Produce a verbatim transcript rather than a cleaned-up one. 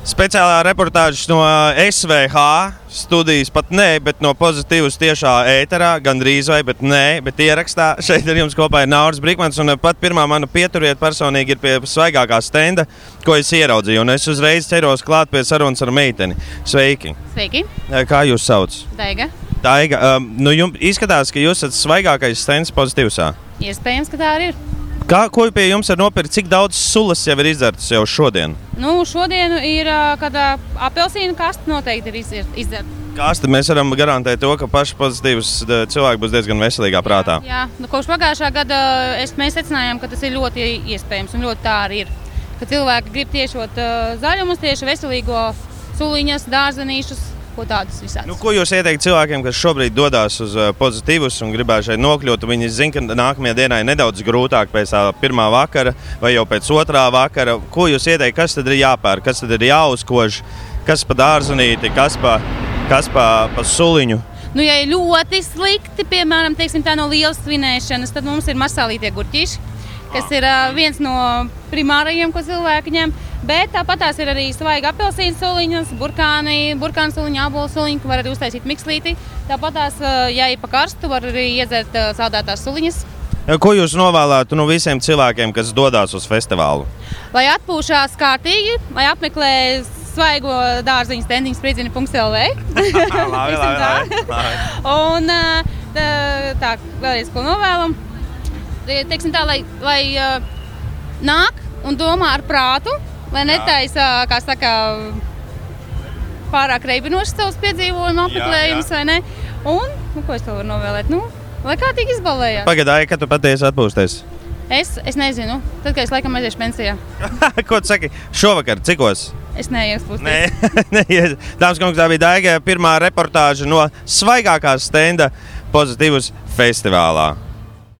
Speciālā reportāžas no S V H studijas, pat nē, bet no Pozitīvas tiešā ēterā, gandrīz vai, bet nē, bet ierakstā. Šeit ar jums kopā ir Nauris Brikmans, un pat pirmā mana pieturiet personīgi ir pie svaigākā stenda, ko es ieraudzīju, un es uzreiz ķeros klāt pie sarunas ar meiteni. Sveiki! Sveiki! Kā jūs sauc? Daiga. Daiga, um, nu jums izskatās, ka jūs esat svaigākais stends Pozitīvsā. Iespējams, ka tā arī ir. Kā, ko pie jums ir nopirkt? Cik daudz sulas jau ir izdzertas jau šodien? Nu, šodien ir, kad apelsīnu kaste noteikti ir izdzerta. Kaste mēs varam garantēt to, ka paši Pozitīvas cilvēki būs diezgan veselīgā prātā. Jā, jā. Nu, kopš pagājušā gada es, mēs secinājām, ka tas ir ļoti iespējams un ļoti tā arī ir. Ka cilvēki grib tiešot zaļumus, tieši veselīgo suliņas, dārzenīšus, ko tādus visādus. Nu, ko jūs ieteikt cilvēkiem, kas šobrīd dodas uz Pozitīvas un gribētu šeit nokļūt? Viņi zina, ka nākamajā dienā ir nedaudz grūtāk pēc tā pirmā vakara vai jau pēc otrā vakara. Ko jūs ieteikt, kas tad ir jāpērk, kas tad ir jāuzkož, kas pa dārzenīti, kas pa, kas pa, pa suliņu? Nu, ja ir ļoti slikti, piemēram, teiksim, tā no lielas svinēšanas, tad mums ir masālītie gurķīši, kas ir uh, viens no primārajiem, ko cilvēki ņem. Bet tāpat tās ir arī svaigi apelsīnu suliņas, burkāni, burkānu suliņa, ābolu suliņa, ko var arī uztaisīt mikslītī. Tāpat tās, ja ir pa karstu, var arī iedzert saldētās suliņas. Ko jūs novēlētu no visiem cilvēkiem, kas dodas uz festivālu? Lai atpūšās kārtīgi, lai apmeklē svaigo dārziņu stendiņu spriedzini punkts L V. labi, labi, labi. Un tā, tā, vēlreiz ko novēlam. Teiksim tā, lai, lai nāk un domā ar prātu. Lai netaisa, kā saka, pārāk reibinošs savus piedzīvojumu apmeklējumus, vai ne? Un, nu, ko es to varu novēlēt? Nu, lai kārtīgi izbalējās. Pagādāji, kad tu patiesi atpūsties? Es, es nezinu. Tad, kad es laikam aiziešu pensijā. Ko tu saki? Šovakar, cikos? Es neiešu Nē, neies. Dāmas kungs, tā bija Daiga pirmā reportāža no svaigākā stenda Pozitīvas festivālā.